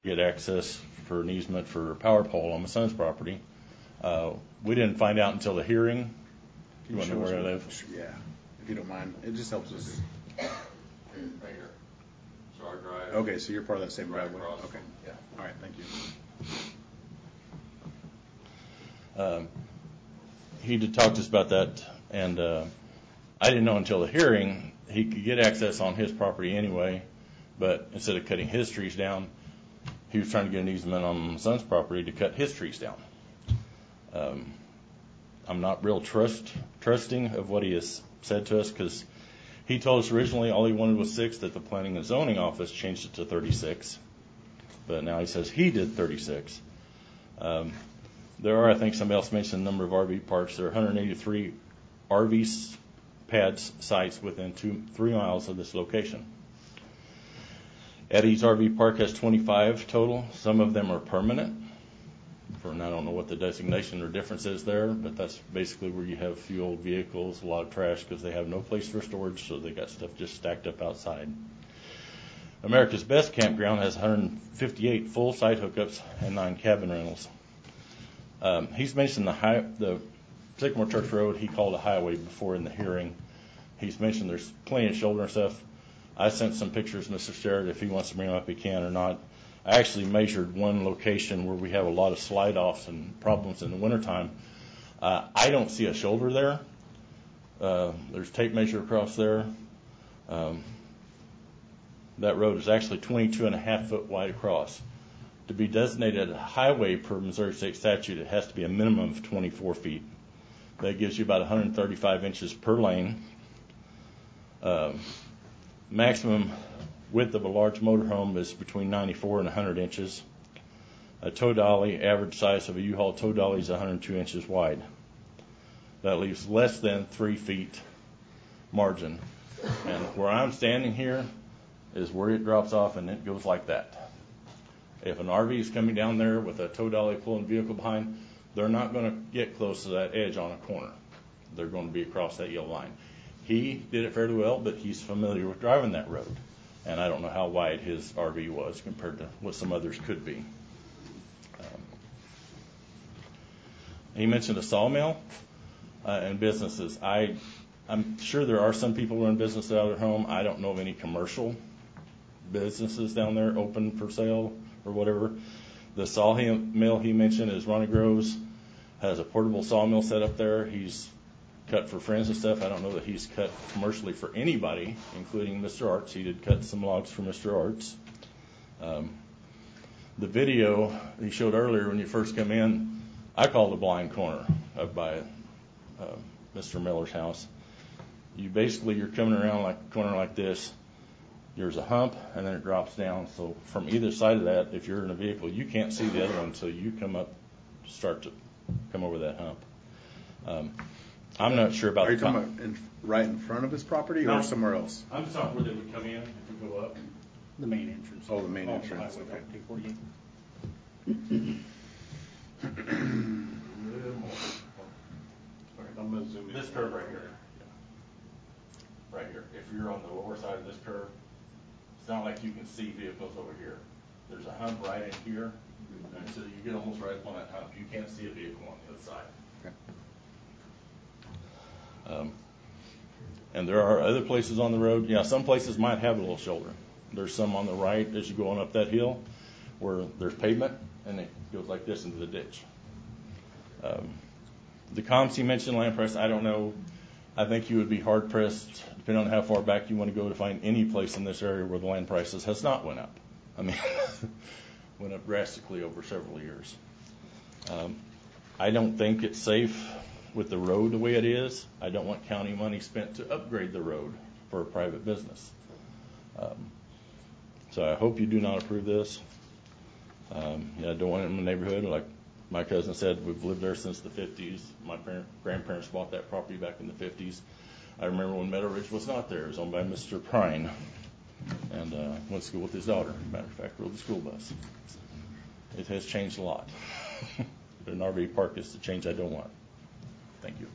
get access for an easement for a power pole on my son's property. We didn't find out until the hearing. You want to know where I live? Yeah, if you don't mind. It just helps us. Right here. So our drive. Okay, so you're part of that same Right driveway. across. Okay. Yeah. All right, thank you. He did talk to us about that, and I didn't know until the hearing he could get access on his property anyway, but instead of cutting his trees down, he was trying to get an easement on my son's property to cut his trees down. I'm not real trusting of what he has said to us, because he told us originally all he wanted was 6, that the Planning and Zoning Office changed it to 36, but now he says he did 36. There are, I think somebody else mentioned, the number of RV parks. There are 183 RV pads sites within 3 miles of this location. Eddie's RV Park has 25 total. Some of them are permanent. And I don't know what the designation or difference is there, but that's basically where you have few old vehicles, a lot of trash, because they have no place for storage, so they got stuff just stacked up outside. America's Best Campground has 158 full site hookups and 9 cabin rentals. He's mentioned the Sycamore Church Road he called a highway before in the hearing. He's mentioned there's plenty of shoulder and stuff. I sent some pictures, Mr. Starrett, if he wants to bring them up, he can or not. I actually measured one location where we have a lot of slide-offs and problems in the wintertime. I don't see a shoulder there. There's tape measure across there. That road is actually 22.5 foot wide across. To be designated a highway per Missouri state statute, it has to be a minimum of 24 feet. That gives you about 135 inches per lane. Maximum width of a large motorhome is between 94 and 100 inches. A tow dolly, average size of a U-Haul tow dolly is 102 inches wide. That leaves less than 3 feet margin. And where I'm standing here is where it drops off, and it goes like that. If an RV is coming down there with a tow dolly pulling vehicle behind, they're not going to get close to that edge on a corner. They're going to be across that yellow line. He did it fairly well, but he's familiar with driving that road. And I don't know how wide his RV was compared to what some others could be. He mentioned a sawmill and businesses. I'm sure there are some people who run businesses out of their home. I don't know of any commercial businesses down there open for sale or whatever. The sawmill he mentioned is Ronnie Groves, has a portable sawmill set up there. He's cut for friends and stuff. I don't know that he's cut commercially for anybody, including Mr. Arts. He did cut some logs for Mr. Arts. The video he showed earlier when you first come in, I call the blind corner up by Mr. Miller's house. You're coming around like a corner like this. There's a hump, and then it drops down. So from either side of that, if you're in a vehicle, you can't see the other one until you start to come over that hump. I'm not sure about. Are you talking about right in front of his property or somewhere else? I'm just talking where they would come in if you go up. The main entrance. Oh, the main entrance. Highway, Okay. 248. I'm going to zoom in. This curve right here. Right here. If you're on the lower side of this curve, it's not like you can see vehicles over here. There's a hump right in here, and so you get almost right up on that hump. You can't see a vehicle on the other side. Okay. And there are other places on the road. Yeah, some places might have a little shoulder. There's some on the right as you go on up that hill where there's pavement, and it goes like this into the ditch. The comps you mentioned, land price, I don't know. I think you would be hard-pressed, depending on how far back you want to go, to find any place in this area where the land prices has not went up. I mean, went up drastically over several years. I don't think it's safe with the road the way it is. I don't want county money spent to upgrade the road for a private business. So I hope you do not approve this. I don't want it in my neighborhood. Like my cousin said, we've lived there since the 50s. My grandparents bought that property back in the 50s. I remember when Meadow Ridge was not there. It was owned by Mr. Prine, and went to school with his daughter. Matter of fact, rode the school bus. It has changed a lot. But an RV park is the change I don't want. Thank you.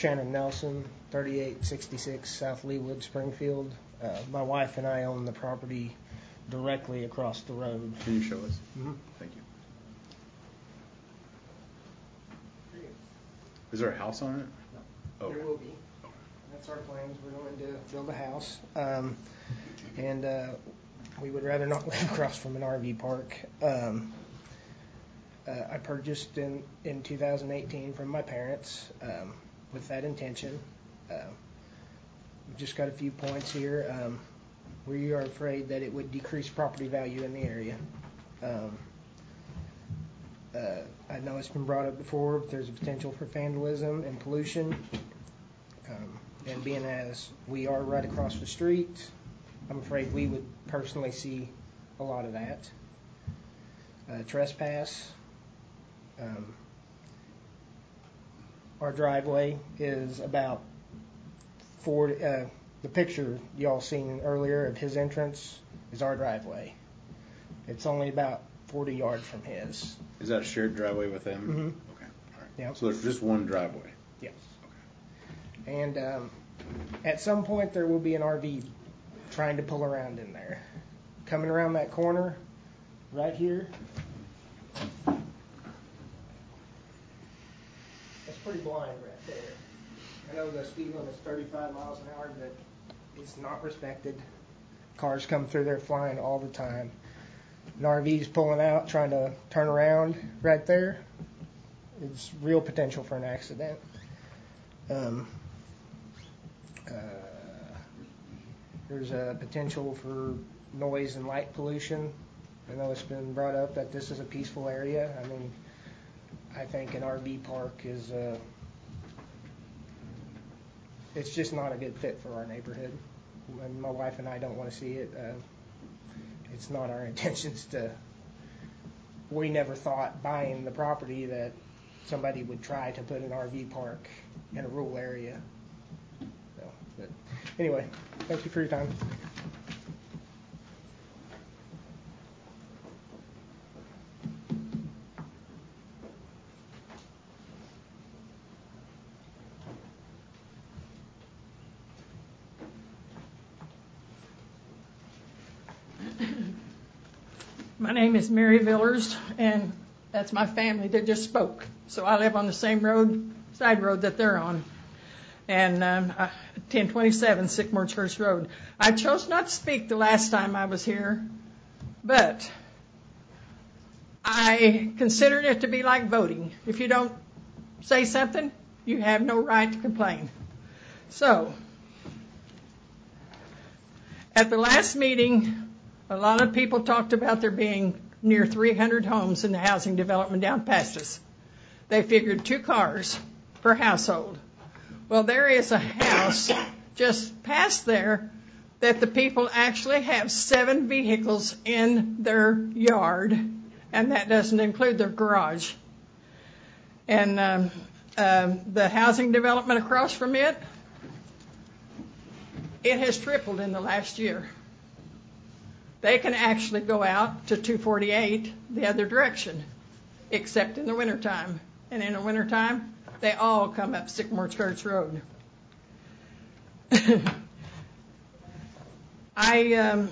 Shannon Nelson, 3866 South Leawood, Springfield. My wife and I own the property directly across the road. Can you show us? Mm-hmm. Thank you. Is there a house on it? No. Okay. There will be. That's our plans. We're going to build a house. And we would rather not live across from an RV park. I purchased in 2018 from my parents with that intention. We've just got a few points here. We are afraid that it would decrease property value in the area. I know it's been brought up before, but there's a potential for vandalism and pollution. And being as we are right across the street, I'm afraid we would personally see a lot of that. Trespass. Our driveway is about 40. The picture y'all seen earlier of his entrance is our driveway. It's only about 40 yards from his. Is that a shared driveway with them? Mm-hmm. Okay. All right. Yep. So there's just one driveway. Yes. And at some point there will be an RV trying to pull around in there. Coming around that corner right here. That's pretty blind right there. I know the speed limit is 35 miles an hour, but it's not respected. Cars come through there flying all the time. An RV's pulling out, trying to turn around right there. It's real potential for an accident. There's a potential for noise and light pollution. I know it's been brought up that this is a peaceful area. I mean, I think an RV park is it's just not a good fit for our neighborhood. And my wife and I don't want to see it. It's not our intentions to. We never thought buying the property that somebody would try to put an RV park in a rural area. So, but anyway, thank you for your time. My name is Mary Villers, and that's my family that just spoke. So I live on the same road, side road that they're on, and 1027 Sycamore Church Road. I chose not to speak the last time I was here, but I considered it to be like voting. If you don't say something, you have no right to complain. So, at the last meeting, a lot of people talked about there being near 300 homes in the housing development down past us. They figured 2 cars per household. Well, there is a house just past there that the people actually have 7 vehicles in their yard, and that doesn't include their garage. And the housing development across from it has tripled in the last year. They can actually go out to 248 the other direction, except in the wintertime. And in the wintertime, they all come up Sycamore Church Road. I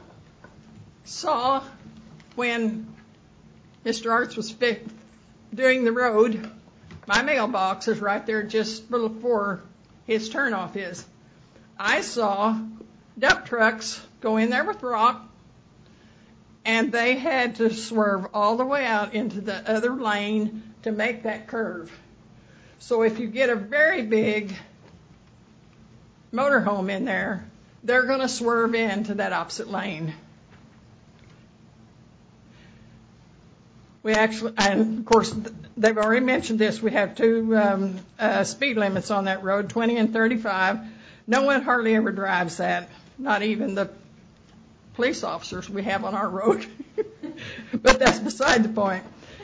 saw when Mr. Arts was doing the road, my mailbox is right there just before his turnoff is. I saw dump trucks go in there with rock, and they had to swerve all the way out into the other lane to make that curve. So if you get a very big motorhome in there, they're going to swerve into that opposite lane. We actually, and of course, they've already mentioned this, we have 2 speed limits on that road, 20 and 35. No one hardly ever drives that, not even the police officers we have on our road. But that's beside the point.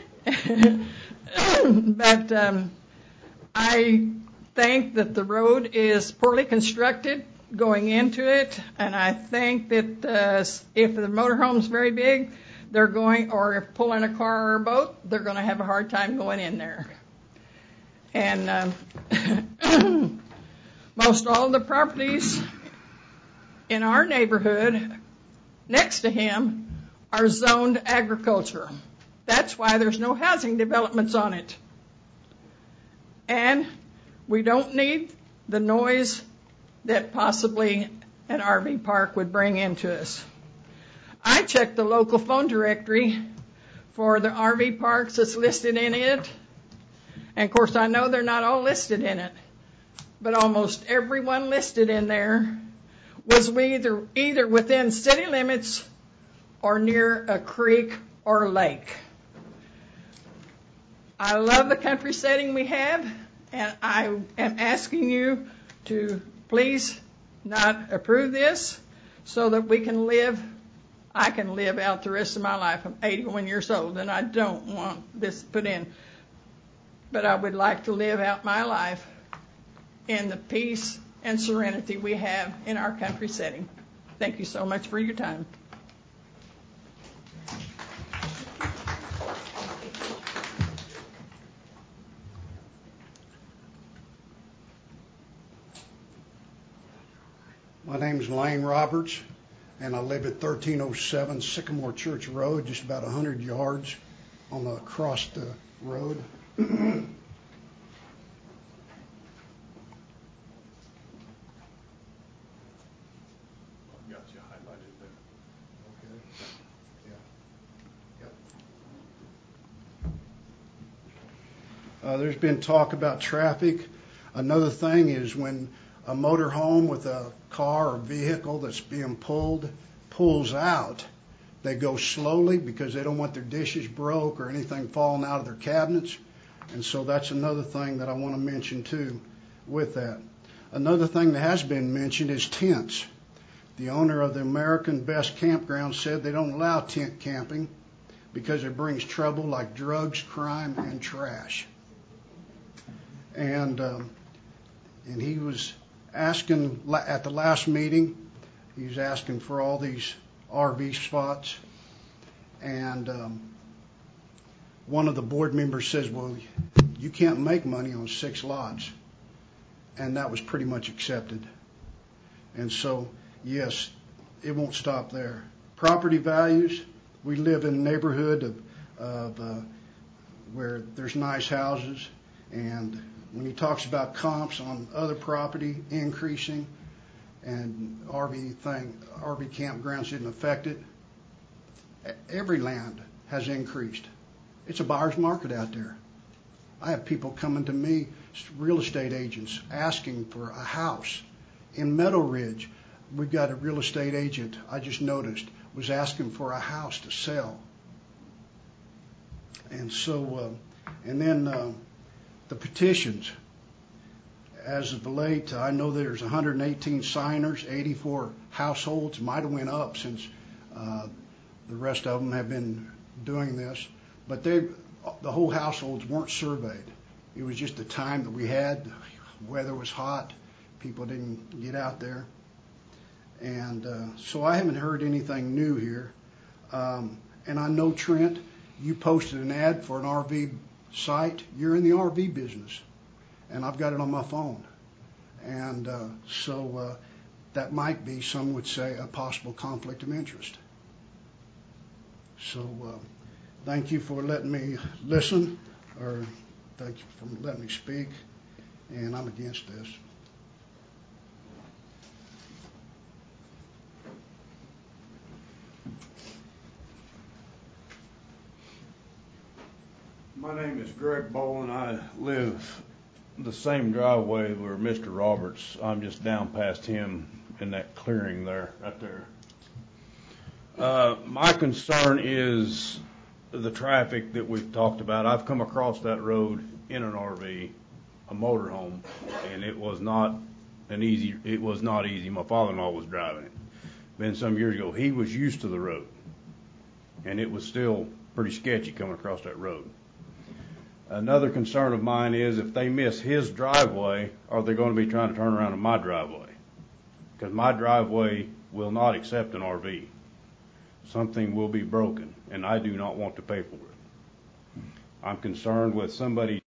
But I think that the road is poorly constructed going into it, and I think that if the motorhome's very big, they're going, or if pulling a car or a boat, they're going to have a hard time going in there. And most all the properties in our neighborhood next to him are zoned agriculture. That's why there's no housing developments on it. And we don't need the noise that possibly an RV park would bring into us. I checked the local phone directory for the RV parks that's listed in it. And of course, I know they're not all listed in it, but almost everyone listed in there was either within city limits or near a creek or lake. I love the country setting we have, and I am asking you to please not approve this so that I can live out the rest of my life. I'm 81 years old, and I don't want this put in. But I would like to live out my life in the peace and serenity we have in our country setting. Thank you so much for your time. My name's Lane Roberts, and I live at 1307 Sycamore Church Road, just about 100 yards across the road. Got you highlighted there. Okay. Yeah. Yep. There's been talk about traffic. Another thing is when a motorhome with a car or vehicle that's being pulls out, they go slowly because they don't want their dishes broke or anything falling out of their cabinets. And so that's another thing that I want to mention too with that. Another thing that has been mentioned is tents. The owner of the American Best Campground said they don't allow tent camping because it brings trouble like drugs, crime, and trash. And he was asking at the last meeting, he was asking for all these RV spots. And one of the board members says, well, you can't make money on 6 lots. And that was pretty much accepted. And so, yes, it won't stop there. Property values, we live in a neighborhood of where there's nice houses. And when he talks about comps on other property increasing and RV campgrounds didn't affect it, every land has increased. It's a buyer's market out there. I have people coming to me, real estate agents, asking for a house. In Meadow Ridge, we've got a real estate agent, I just noticed, was asking for a house to sell. And so, and then the petitions. As of late, I know there's 118 signers, 84 households. Might have went up since the rest of them have been doing this. But the whole households weren't surveyed. It was just the time that we had. The weather was hot. People didn't get out there. And so I haven't heard anything new here. And I know, Trent, you posted an ad for an RV site. You're in the RV business. And I've got it on my phone. And so that might be, some would say, a possible conflict of interest. So thank you for letting me listen, or thank you for letting me speak, and I'm against this. My name is Greg Bowen. I live the same driveway where Mr. Roberts. I'm just down past him in that clearing there, right there. My concern is the traffic that we've talked about. I've come across that road in an RV, a motorhome, and it was not easy. My father-in-law was driving it. Been some years ago. He was used to the road, and it was still pretty sketchy coming across that road. Another concern of mine is if they miss his driveway, are they going to be trying to turn around in my driveway? Because my driveway will not accept an RV. Something will be broken, and I do not want to pay for it. I'm concerned with somebody